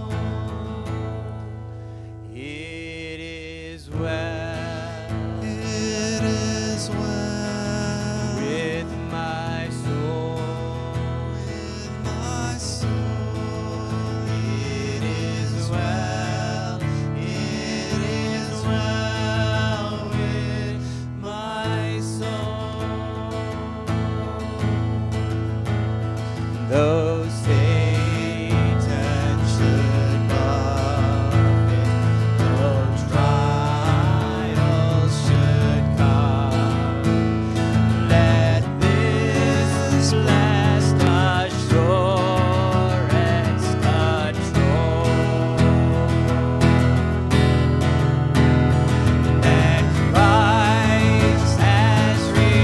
It is well, it is well with my soul, with my soul. It is well, it is well with my soul. Though Satan should buffet, though trials should come, let this blessed assurance control, that Christ has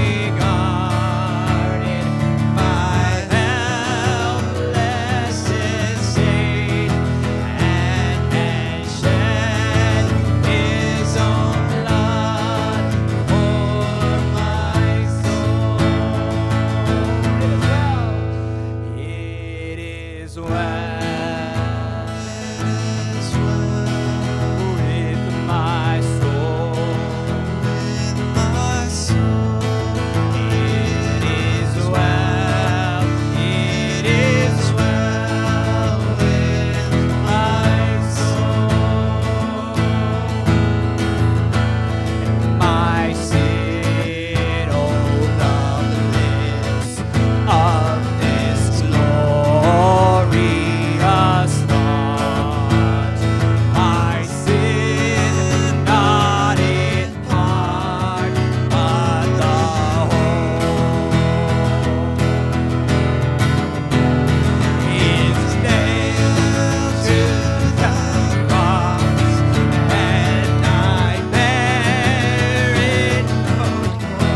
regarded my helpless estate and has shed His own blood for my soul. It is well, it is well with my soul, with my soul. It is well, it is well with my soul. My sin, oh, the bliss of this glorious thought. My sin, not in part, but the whole, is nailed to the cross, and I bear it alone.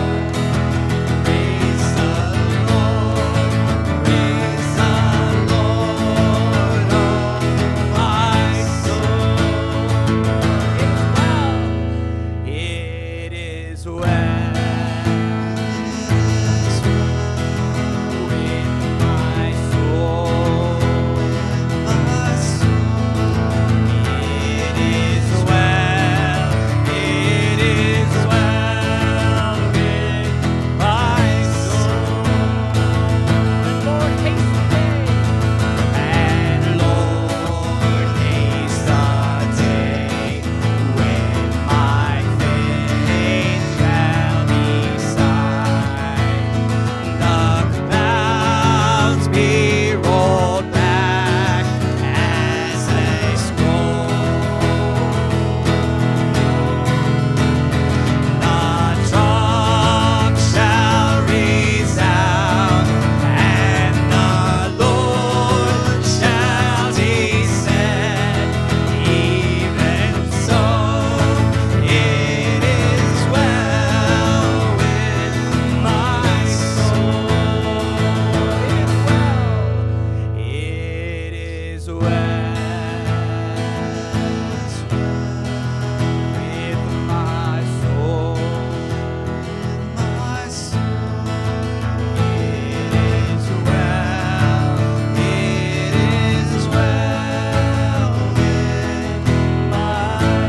Praise the Lord, praise the Lord, oh my soul. It is well, it is well with my soul, my soul. It is well, it is well with my soul. Lord, haste the day. And Lord, haste the day when my faith shall be sight. The clouds be rolled back as they scroll. The trump shall resound, and the Lord shall descend. Even so, it is well with my soul. It is well, it is well with my soul, my soul. It is well, it is well with my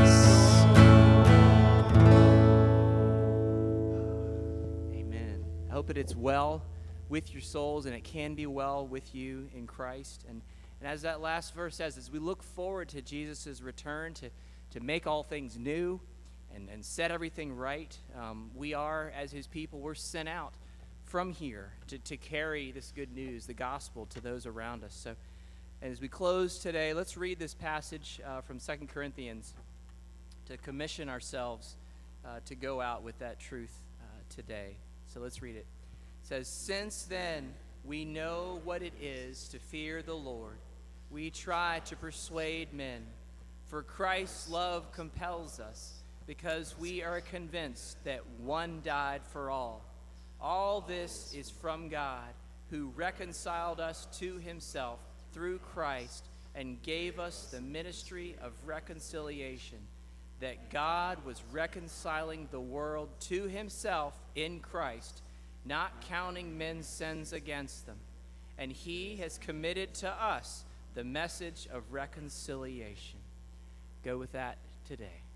soul. Amen. I hope that it's well with your souls and it can be well with you in Christ. And And as that last verse says, as we look forward to Jesus' return to, to make all things new and, and set everything right, um, we are, as his people, we're sent out from here to, to carry this good news, the gospel, to those around us. So as we close today, let's read this passage uh, from Second Corinthians to commission ourselves uh, to go out with that truth uh, today. So let's read it. It says, "Since then we know what it is to fear the Lord, we try to persuade men. For Christ's love compels us, because we are convinced that one died for all. All this is from God, who reconciled us to himself through Christ and gave us the ministry of reconciliation, that God was reconciling the world to himself in Christ, not counting men's sins against them. And he has committed to us the message of reconciliation." Go with that today.